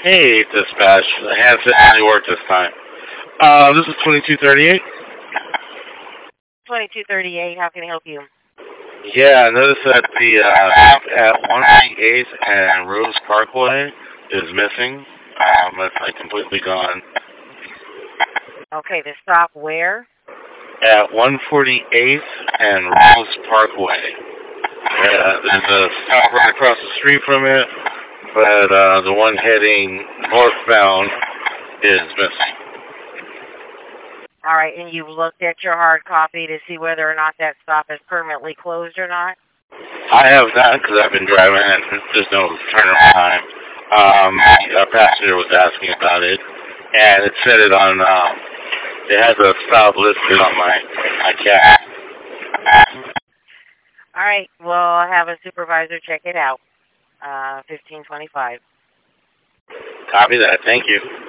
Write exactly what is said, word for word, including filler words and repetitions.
Hey, dispatch. The handset only worked this time. Uh, this is twenty-two thirty-eight. twenty-two thirty-eight, how can I help you? Yeah, I noticed that the uh, stop at one forty-eighth and Rose Parkway is missing. Um, it's like completely gone. Okay, the stop where? At one forty-eighth and Rose Parkway. Uh, there's a stop right across the street from it, but uh, the one heading northbound is missing. All right, and you've looked at your hard copy to see whether or not that stop is permanently closed or not? I have not, because I've been driving and there's no turnaround time. Um, a passenger was asking about it, and it said it on, uh, it had the stop listed on my, my cab. All right, we'll have a supervisor check it out. Uh, fifteen twenty-five. Copy that. Thank you.